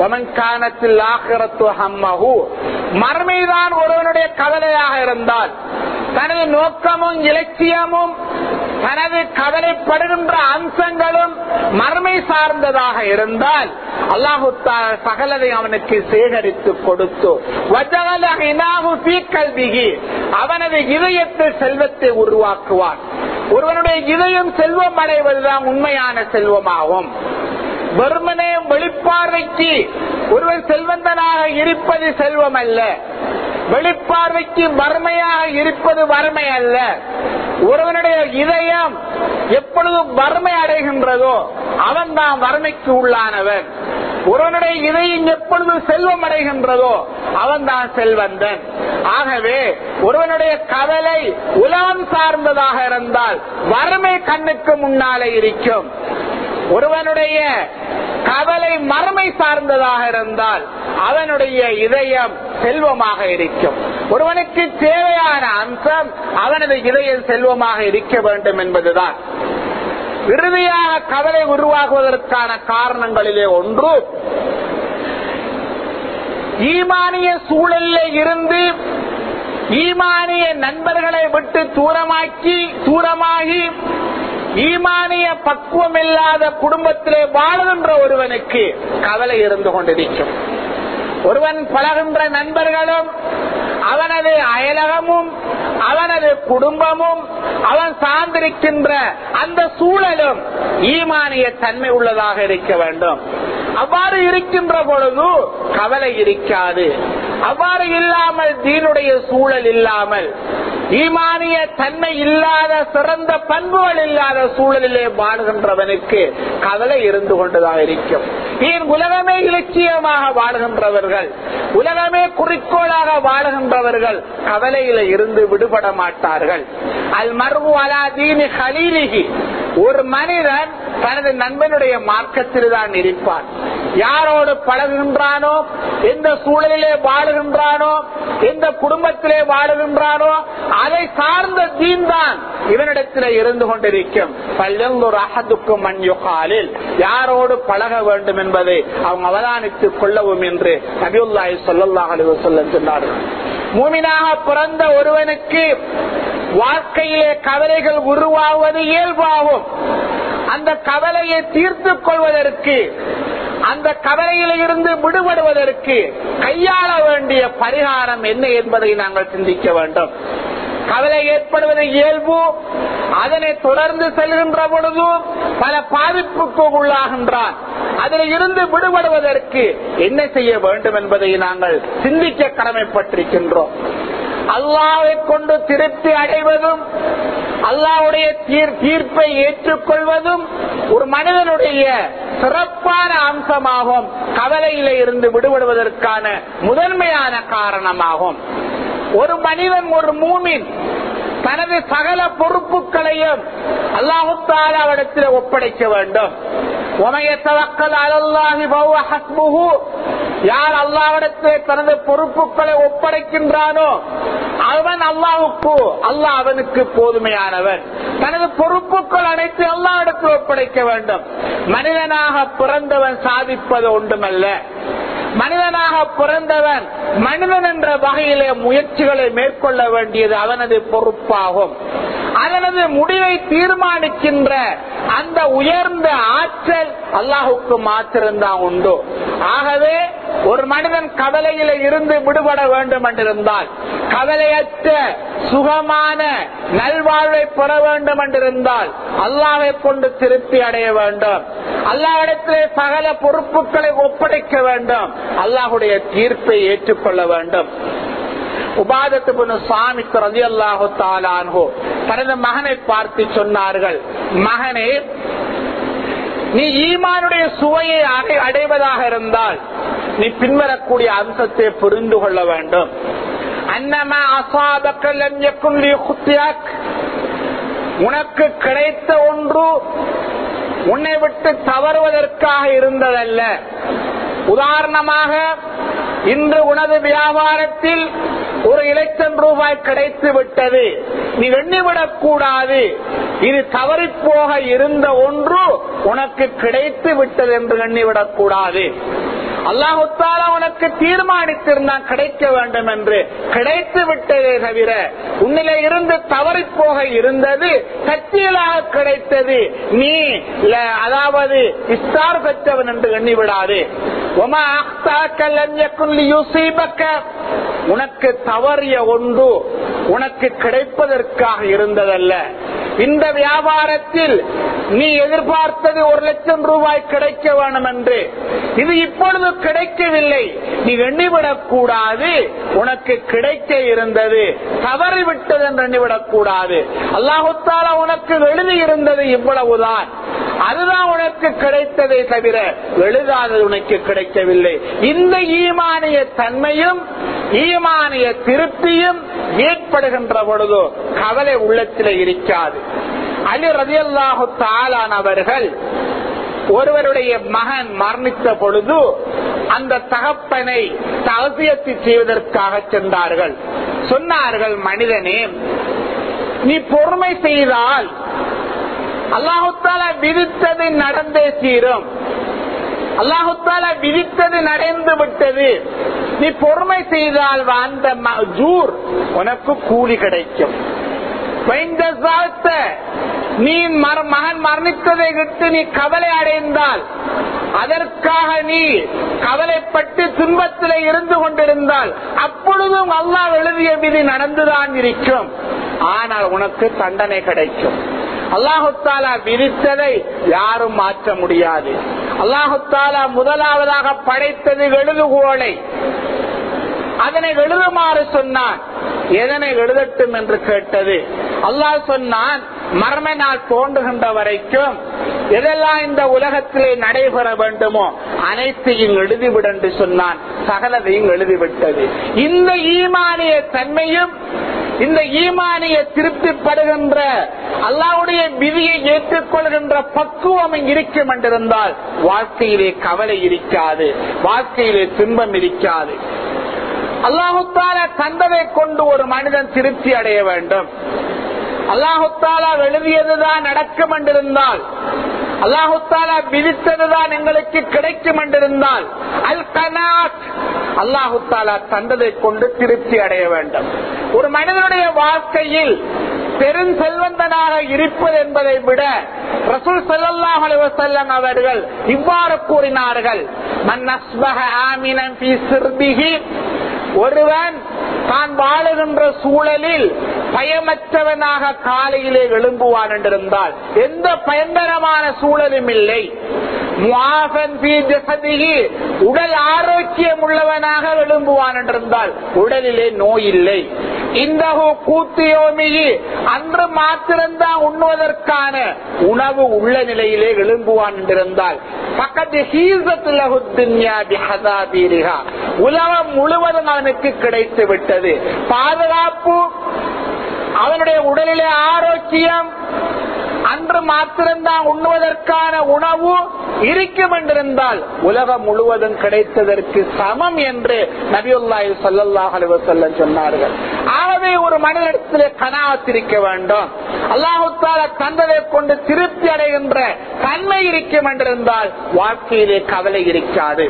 மறுமைதான் ஒருவனுடைய கவலையாக இருந்தால், தனது நோக்கமும் இலட்சியமும் தனது கவலைப்படுகின்ற அம்சங்களும் மறுமை சார்ந்ததாக இருந்தால் அல்லாஹு தஆலா சகலதை அவனுக்கு சேகரித்து கொடுத்து அவனது இதயத்தில் செல்வத்தை உருவாக்குவான். ஒருவனுடைய இதயம் செல்வம் அடைவதுதான் உண்மையான செல்வமாகும். வெறுமனே வெளிப்பார்வைக்கு ஒருவன் செல்வந்தனாக இருப்பது செல்வம் அல்ல, வெளிப்பார்வைக்கு வறுமையாக இருப்பது வறுமை அல்ல. ஒருவனுடைய இதயம் எப்பொழுது வறுமை அடைகின்றதோ அவன் தான் வறுமைக்கு உள்ளானவன். ஒருவனுடைய இதயம் எப்பொழுது செல்வம் அடைகின்றதோ அவன் தான் செல்வந்தன். ஆகவே ஒருவனுடைய கவலை உலகம் சார்ந்ததாக இருந்தால் வறுமை கண்ணுக்கு முன்னாலே இருக்கும். ஒருவனுடைய கவலை மறுமை சார்ந்ததாக இருந்தால் அவனுடைய இதயம் செல்வமாக இருக்கும். ஒருவனுக்கு தேவையான அம்சம் அவனது இதயம் செல்வமாக இருக்க வேண்டும் என்பதுதான். இறுதியாக கவலை உருவாகுவதற்கான காரணங்களிலே ஒன்று, ஈமானிய சூழலில் இருந்து ஈமானிய நண்பர்களை விட்டு தூரமாக்கி தூரமாகி ஈமானிய பக்குவம் இல்லாத குடும்பத்திலே வாழுகின்ற ஒருவனுக்கு கவலை இருந்து கொண்டிருக்கும். ஒருவன் பழகின்ற நண்பர்களும் அவனது அயலகமும் அவனது குடும்பமும் அவன் சார்ந்திருக்கின்ற அந்த சூழலும் ஈமானிய தன்மை உள்ளதாக இருக்க வேண்டும். அவ்வாறு இருக்கின்ற பொழுது கவலை இருக்காது. அவ்வாறு இல்லாமல், தீனுடைய சூழல் இல்லாமல், ஈமானிய தன்மை இல்லாத, சிறந்த பண்புகள் இல்லாத சூழலிலே வாழுகின்றவனுக்கு கவலை இருந்து கொண்டுதான் இருக்கும். ஏன், உலகமே இலட்சியமாக வாழுகின்றவர்கள், உலகமே குறிக்கோளாக வாழுகின்றவர்கள் கவலையில இருந்து விடுபட மாட்டார்கள். அல் மர்ஹு அலா தீனி ஹலீலிஹி, ஒரு மனிதன் தனது நண்பனுடைய மார்க்கத்தில் தான் இருப்பான். யாரோடு பழகுகின்றானோ, எந்த சூழலிலே வாழுகின்றானோ, எந்த குடும்பத்திலே வாழுகின்றானோ அதை சார்ந்த தீன் தான் இவனிடத்திலே இருந்து கொண்டிருக்கும். யாரோடு பழக வேண்டும் என்பதை அவங்க அவதானித்துக் கொள்ளவும் என்று நபியுல்லாஹி ஸல்லல்லாஹு அலைஹி வஸல்லம் சொன்னார்கள். மூமினாக பிறந்த ஒருவனுக்கு வாழ்க்கையிலே கவலைகள் உருவாவது இயல்பாகும். அந்த கவலையை தீர்த்துக் கொள்வதற்கு, அந்த கவலையில் இருந்து விடுபடுவதற்கு கையாள வேண்டிய பரிகாரம் என்ன என்பதை நாங்கள் சிந்திக்க வேண்டும். கவலை ஏற்படுவது இயல்பு. அதனை தொடர்ந்து செல்கின்ற பொழுது பல பாதிப்புக்கு உள்ளாகின்றான். அதில் இருந்து விடுபடுவதற்கு என்ன செய்ய வேண்டும் என்பதை நாங்கள் சிந்திக்க கடமைப்பட்டிருக்கின்றோம். அல்லாஹ்வை கொண்டு திருப்தி அடைவதும் அல்லாஹ்வுடைய தீர்ப்பை ஏற்றுக்கொள்வதும் ஒரு மனிதனுடைய சிறப்பான அம்சமாகும். கவலையில இருந்து விடுபடுவதற்கான முதன்மையான காரணமாகும். ஒரு மனிதன், ஒரு மூமின் தனது சகல பொறுப்புகளையும் அல்லாஹ் தஆலா அவரிடத்தில் ஒப்படைக்க வேண்டும். யார் அல்லாஹ்விடத்தில் தனது பொறுப்புகளை ஒப்படைக்கின்றானோ அவன் அல்லாஹ்வுக்கு, அல்லாஹ் அவனுக்கு போதுமையானவன். தனது பொறுப்புகள் அனைத்து அல்லாஹ்விடத்தில் ஒப்படைக்க வேண்டும். மனிதனாக பிறந்தவன் சாதிப்பது ஒன்றுமல்ல. மனிதனாக பிறந்தவன் மனிதன் என்ற வகையிலே முயற்சிகளை மேற்கொள்ள வேண்டியது அவனது பொறுப்பாகும். அதனது முடிவை தீர்மானிக்கின்ற அந்த உயர்ந்த ஆற்றல் அல்லாஹுக்கு மாத்திரம்தான் உண்டு. ஆகவே ஒரு மனிதன் கவலையில இருந்து விடுபட வேண்டும் என்றிருந்தால், கவலையற்ற சுகமான நல்வாழ்வை பெற வேண்டும் என்றிருந்தால் அல்லாஹ்வை கொண்டு திருப்தி அடைய வேண்டும். அல்லாஹ்விடத்திலே சகல பொறுப்புகளை ஒப்படைக்க வேண்டும். அல்லாஹ்வுடைய தீர்ப்பை ஏற்றுக்கொள்ள வேண்டும். உபாதத் இப்னு ஸாமித் ரலியல்லாஹு தஆலா அன்ஹு தனது மகனை பார்த்து சொன்னார்கள், மகனே, நீ ஈமானுடைய சுவையை அடைவதாக இருந்தால் நீ பின்வரக்கூடிய அம்சத்தை புரிந்து கொள்ள வேண்டும். அன்னமா அஸாபக லம் யகுன் லியுக்தியக், உனக்கு கிடைத்த ஒன்று உன்னை விட்டு தவறுவதற்காக இருந்ததல்ல. உதாரணமாக, இன்று உனது வியாபாரத்தில் ஒரு இலட்சம் ரூபாய் கிடைத்து விட்டது. நீ எண்ணிவிடக் கூடாது இது தவறி போக இருந்த ஒன்று உனக்கு கிடைத்து விட்டது என்று எண்ணிவிடக் கூடாது. அல்லாஹ் தஆலா உனக்கு தீர்மானித்திருந்தான் கிடைக்க வேண்டும் என்று, கிடைத்து விட்டதே தவிர உன்னிலே இருந்து தவறி போக இருந்தது கட்சியலாக கிடைத்தது. நீ அதாவது இஸ்தார் பெற்றவன் என்று எண்ணிவிடாது. உனக்கு தவறிய ஒன்று உனக்கு கிடைப்பதற்காக இருந்ததல்ல. இந்த வியாபாரத்தில் நீ எதிர்பார்த்தது ஒரு லட்சம் ரூபாய் கிடைக்க வேண்டும் என்று, இது இப்பொழுது கிடைக்கவில்லை. நீ எண்ணிவிடக் கூடாது உனக்கு கிடைக்க இருந்தது தவறிவிட்டது என்று எண்ணிவிடக் கூடாது. அல்லாஹ் தஆலா உனக்கு எழுதி இருந்தது இவ்வளவுதான், அதுதான் உனக்கு கிடைத்ததை தவிர எழுதாதது உனக்கு கிடைக்கவில்லை. இந்த ஈமானிய தன்மையும் ஈமானிய திருப்தியும் ஏற்படுகின்ற பொழுது கவலை உள்ளத்திலே இருக்காது. அலி ரலியல்லாஹு தஆலா அவர்கள் ஒருவருடைய மகன் மரணித்த பொழுது அந்த தகப்பனை தஅஸியத் செய்வதற்காக சென்றார்கள். சொன்னார்கள், மனிதனே, நீ பொறுமை செய்தால் அல்லாஹ் தஆலா விதித்தது நடந்தே தீரும். அல்லாஹ் தஆலா விதித்தது நடந்து விட்டது. நீ பொறுமை செய்தால் அந்த மஜூர் உனக்கு கூலி கிடைக்கும். நீ மகன் மரணித்ததை விட்டு நீ கவலை அடைந்தால், அதற்காக நீ கவலைப்பட்டு துன்பத்தில் இருந்து கொண்டிருந்தால் அப்பொழுதும் அல்லாஹ் எழுதிய விதி நடந்துதான் இருக்கும். ஆனால் உனக்கு தண்டனை கிடைக்கும். அல்லாஹு தஆலா விதித்ததை யாரும் மாற்ற முடியாது. அல்லாஹு தஆலா முதலாவதாக படைத்தது எழுதுகோலை. அதனை எழுதுமாறு சொன்னான். எதனை எழுதட்டும் என்று கேட்டது. அல்லாஹ் சொன்னான், மர்ம நாள் தோன்றுகின்ற வரைக்கும் எதெல்லாம் இந்த உலகத்திலே நடைபெற வேண்டுமோ அனைத்தையும் எழுதிவிட என்று சொன்னான். சகலதையும் எழுதிவிட்டது. இந்த ஈமானிய தன்மையும் இந்த ஈமானிய திருப்திப்படுகின்ற அல்லாஹ்வுடைய விதியை ஏற்றுக்கொள்கின்ற பக்குவம் இருக்கும் என்றிருந்தால் வாழ்க்கையிலே கவலை இருக்காது, வாழ்க்கையிலே துன்பம் இருக்காது. அல்லாஹ் தஆலா தந்ததை கொண்டு ஒரு மனிதன் திருப்தி அடைய வேண்டும். அல்லாஹ் தஆலா எழுதியதுதான் நடக்கும் என்றிருந்தால், அல்லாஹ் தஆலா விதித்ததுதான் எங்களுக்கு கிடைக்கும் என்றிருந்தால் அல் கனாத், அல்லாஹ் தஆலா தந்ததை கொண்டு திருப்தி அடைய வேண்டும். ஒரு மனிதனுடைய வாழ்க்கையில் பெரும் செல்வந்தனாக இருப்பது என்பதை விட ரசூல் ஸல்லல்லாஹு அலைஹி வஸல்லம் அவர்கள் இவ்வாறு கூறினார்கள், மன் அஸ்பஹ ஆமினன் ஃபீ சிர்பிஹி, ஒருவன் தான் வாழுகின்ற சூழலில் பயமற்றவனாக காலையிலே எழும்புவான் என்றிருந்தால், எந்த பயங்கரமான சூழலும் இல்லை, உடல் ஆரோக்கியம் உள்ளவனாக எழும்புவான் என்றிருந்தால் உடலிலே நோய் இல்லை, இந்த கூத்தியோமியி அன்று மாத்திரம்தான் உண்ணுவதற்கான உணவு உள்ள நிலையிலே எழும்புவான் என்றிருந்தால் உலகம் முழுவதும் அவனுக்கு கிடைத்து விட்டது. பாதுகாப்பு, அவனுடைய உடலிலே ஆரோக்கியம், அன்று மாத்திரம்தான் உண்ணுவதற்கான உணவு இருக்கும் என்றிருந்தால் உலகம் முழுவதும் கிடைத்ததற்கு சமம் என்று நபியுல்லாஹி ஸல்லல்லாஹு அலைஹி வஸல்லம் சொன்னார்கள். ஆகவே ஒரு மனிதனிடத்திலே கனாஅத் இருக்க வேண்டும், அல்லாஹ் தஆலா தந்ததை கொண்டு திருப்தி அடைகின்ற தன்மை இருக்கும் என்றிருந்தால் வாழ்க்கையிலே கவலை இருக்காது.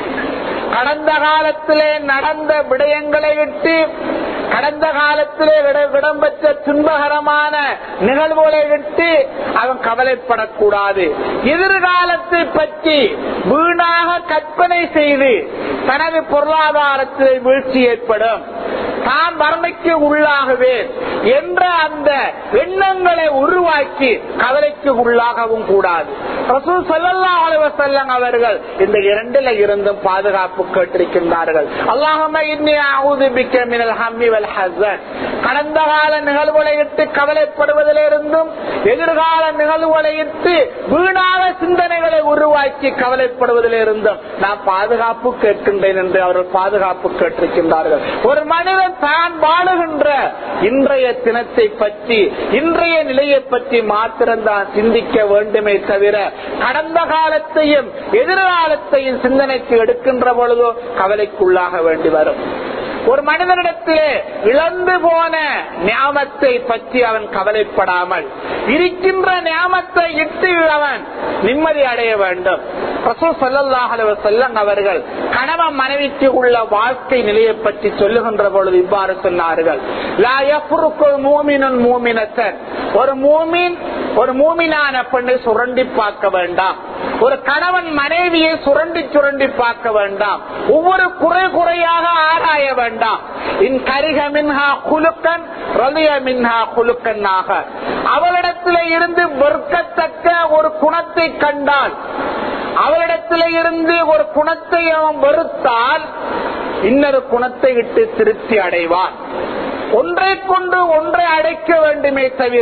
கடந்த காலத்திலே நடந்த விடயங்களை விட்டு, கடந்த காலத்திலே இடம்பெற்ற துன்பகரமான நிகழ்வுகளை விட்டு அவன் கவலைப்படக்கூடாது. எதிர்காலத்தை பற்றி வீணாக கற்பனை செய்து தனது பொருளாதாரத்திலே வீழ்ச்சி ஏற்படும், தான் வறுமைக்கு உள்ளாகுவேன் என்ற அந்த எண்ணங்களை உருவாக்கி கவலைக்கு உள்ளாகவும் கூடாது. ரசூல் ஸல்லல்லாஹு அலைஹி வஸல்லம் அவர்கள் இந்த இரண்டில இருந்தும் பாதுகாப்பு கேட்டிருக்கின்றார்கள். அல்லாஹும்ம இன்னி அஊது பிக்க மினல் ஹம்மி வல் ஹஸன், கடந்த கால நிகழ்வுகளை இட்டு கவலைப்படுவதிலிருந்தும் எதிர்கால நிகழ்வுகளை இட்டு வீணான சிந்தனைகளை உருவாக்கி கவலைப்படுவதிலிருந்தும் நான் பாதுகாப்பு கேட்கின்றேன் என்று அவர்கள் பாதுகாப்பு கேட்டிருக்கின்றார்கள். ஒரு மனிதன் தான் வாழுகின்ற இன்றைய தினத்தை பற்றி, இன்றைய நிலையை பற்றி மாத்திரம்தான் சிந்திக்க வேண்டுமே தவிர கடந்த காலத்தையும் எதிர்காலத்தையும் சிந்தனைக்கு எடுக்கின்ற பொழுதோ கவலைக்குள்ளாக வேண்டி வரும். ஒரு மனிதனிடத்திலே இழந்து போன ஞாபத்தை பற்றி அவன் கவலைப்படாமல் இருக்கின்ற ஞாபத்தை இட்டு அவன் நிம்மதி அடைய வேண்டும். ரசூல் ஸல்லல்லாஹு அலைஹி வஸல்லம் அவர்கள் கணவன் மனைவிக்கு உள்ள வாழ்க்கை நிலையை பற்றி சொல்லுகின்ற பொழுது இவ்வாறு சொன்னார்கள், லா யஃப்ருகுல் மூமினுன் மூமினத்தன், ஒரு மூமின் ஒரு மூமினான பெண்ணை சுரண்டி பார்க்க வேண்டாம், ஒரு கணவன் மனைவியை சுரண்டி சுரண்டி பார்க்க வேண்டாம், ஒவ்வொரு குறை குறையாக ஆராய வேண்டாம். இன் கரிக மின்ஹா குலுக்கன் ரலிய மின்ஹா குலுக்கன்னாக, அவளிடத்திலே இருந்து வெறுக்கத்தக்க ஒரு குணத்தை கண்டால், அவளிடத்திலே இருந்து ஒரு குணத்தை அவன் வெறுத்தால் இன்னொரு குணத்தை விட்டு திருப்தி அடைவான். ஒன்றை கொண்டு ஒன்றை அடைக்க வேண்டுமே தவிர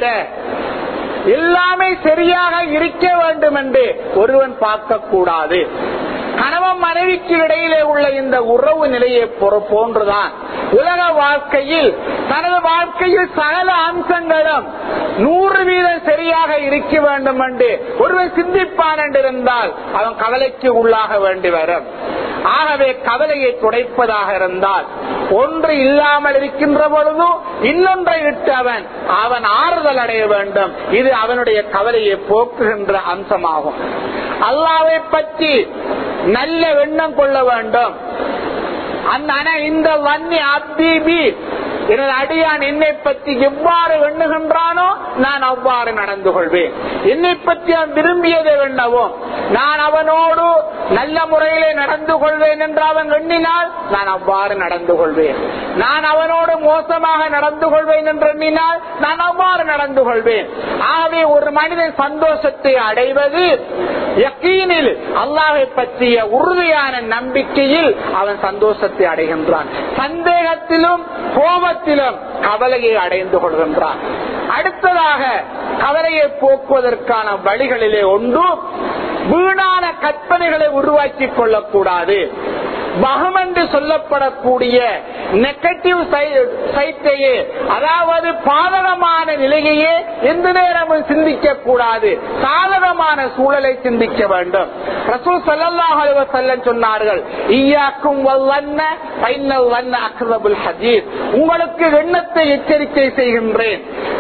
எல்லாமே சரியாக இருக்க வேண்டும் என்று ஒருவன் பார்க்க கூடாது. கணவன் மனைவிக்கு இடையிலே உள்ள இந்த உறவு நிலையை போன்றுதான் உலக வாழ்க்கையில் தனது வாழ்க்கையில் சகல அம்சங்களும் நூறு வீதம் சரியாக இருக்க வேண்டும் என்று ஒருவன் சிந்திப்பான் என்றிருந்தால் அவன் கவலைக்கு உள்ளாக வேண்டி வரும். ஆகவே கவலையை துடைப்பதாக இருந்தால் ஒன்று இல்லாமல் இருக்கின்ற பொழுது இன்னொன்றை விட்டு அவன் அவன் ஆறுதல் அடைய வேண்டும். இது அவனுடைய கவலையை போக்குகின்ற அம்சமாகும். அல்லாஹ்வை பற்றி நல்ல எண்ணம் கொள்ள வேண்டும். அந்த இந்த வன்னி அப்தீபி, எனது அடியான் என்னை பற்றி எவ்வாறு எண்ணுகின்றானோ நான் அவ்வாறு நடந்து கொள்வேன். என்னை பற்றி அவன் விரும்பியதை எண்ணவும் நான் அவனோடு நல்ல முறையிலே நடந்து கொள்வேன் என்று அவன் எண்ணினால் நான் அவ்வாறு நடந்து கொள்வேன். நான் அவனோடு மோசமாக நடந்து கொள்வேன் என்று எண்ணினால் நான் அவ்வாறு நடந்து கொள்வேன். ஆகவே ஒரு மனிதன் சந்தோஷத்தை அடைவது யக்கீனில், அல்லாஹ்வை பற்றிய உறுதியான நம்பிக்கையில் அவன் சந்தோஷத்தை அடைகின்றான். சந்தேகத்திலும் கோபத்திலும் கவலையை அடைந்து கொள்கின்றான். அடுத்ததாக கவலையை போக்குவதற்கான வழிகளிலே ஒன்று வீணான கற்பனைகளை உருவாக்கிக் கொள்ளக்கூடாது. பகம் என்று சொல்லப்படக்கூடிய நெகட்டிவ் சைட்டையே, அதாவது பாதகமான நிலையையே எந்த நேரமும் சிந்திக்க கூடாது. சாதகமான சூழலை சிந்திக்க வேண்டும். ரசூல் ஸல்லல்லாஹு அலைஹி வஸல்லம் சொன்னார்கள், இய்யாக்கும் வல்லன்ன ஃபைனல் வன்ன அக்ரபுல் ஹதீஸ், உங்களுக்கு எண்ணத்தை எச்சரிக்கை செய்கின்றேன்.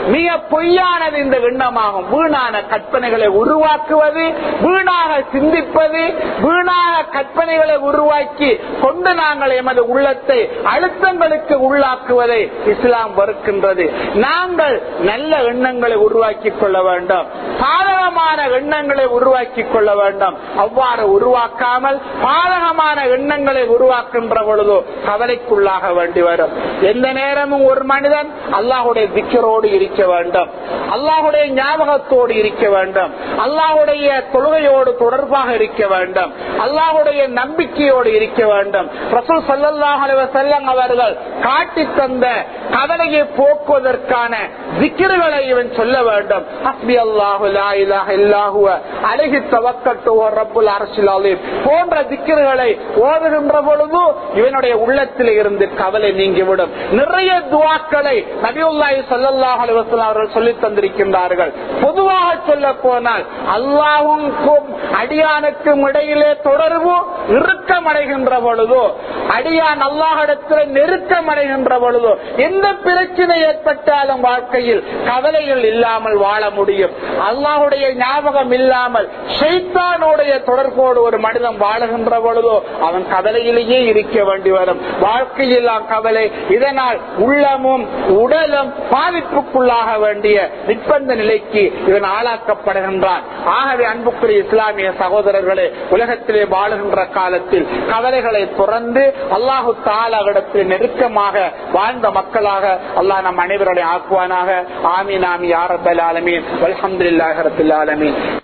மிக பொய்யானது இந்த எண்ணமாகும். வீணான கற்பனைகளை உருவாக்குவது, வீணாக சிந்திப்பது, வீணாக கற்பனைகளை உருவாக்கி கொண்டு நாங்கள் எமது உள்ளத்தை அழுத்தங்களுக்கு உள்ளாக்குவதை இஸ்லாம் வெறுக்கின்றது. நாங்கள் நல்ல எண்ணங்களை உருவாக்கிக் கொள்ள வேண்டும், சாதகமான எண்ணங்களை உருவாக்கிக் கொள்ள வேண்டும். அவ்வாறு உருவாக்காமல் பாதகமான எண்ணங்களை உருவாக்கின்ற பொழுதோ கவலைக்குள்ளாக வேண்டி வரும். எந்த நேரமும் ஒரு மனிதன் அல்லாஹுடைய திக்ரோடு இருக்க வேண்டும், அல்லாஹுடைய ஞாபகத்தோடு இருக்க வேண்டும், அல்லாஹுடைய தொழுகையோடு தொடர்பாக இருக்க வேண்டும், அல்லாஹுடைய நம்பிக்கையோடு இருக்க வேண்டும். ரசூல் ஸல்லல்லாஹு அலைஹி வஸல்லம் அவர்கள் காட்டி தந்த கவலையை போக்குவதற்கான திக்ருகளை இவன் சொல்ல வேண்டும். ஹஸ்பி அல்லாஹு லா இலாஹ இல்லா ஹுவ அலைஹி தவக்கல்து வ ரப்புல் அர்ஷில் அலீம் போன்ற திக்ருகளை ஓதுகின்ற பொழுது இவனுடைய உள்ளத்தில் இருந்து கவலை நீங்கிவிடும். நிறைய துஆக்களை நபியுல்லாஹி ஸல்லல்லாஹு அலைஹி வஸல்லம் அவர்கள் சொல்லி தந்திருக்கின்றார்கள். பொதுவாக சொல்ல போனால் அல்லாஹ்வுக்கும் அடியானுக்கும் இடையிலே தொடர்பு இறுக்கமடைகின்ற பொழுதோ, அடியான் அல்லாஹ்விடத்தில் நெருக்கமடைகின்ற பொழுதோ, எந்த பிரச்சனை ஏற்பட்டாலும் வாழ்க்கையில் கவலைகள் இல்லாமல் வாழ முடியும். அல்லாஹ்வுடைய ஞாபகம் இல்லாமல் ஷைத்தானுடைய தொடர்போடு ஒரு மனிதன் வாழுகின்ற பொழுதோ அவன் கவலையிலேயே இருக்க வேண்டி வரும். வாழ்க்கையில் கவலை, இதனால் உள்ளமும் உடலும் பாதிப்புக்குள்ளாக வேண்டிய நிர்பந்த நிலைக்கு இவன் ஆளாக்கப்படுகின்றான். ஆகவே அன்புக்குரிய இஸ்லாமிய சகோதரர்களே, உலகத்திலே வாழுகின்ற காலத்தில் கவலைகளை துறந்து அல்லாஹு தஆலாவிடத்தில் நெருக்கமாக வாழ்ந்த மக்களாக அல்லாஹ் நம் அனைவருடைய ஆக்குவானாக. ஆமீன் ஆமீன் யா ரப்பல் ஆலமீன். வல்ஹம்துலில்லாஹி ரப்பில் ஆலமீன்.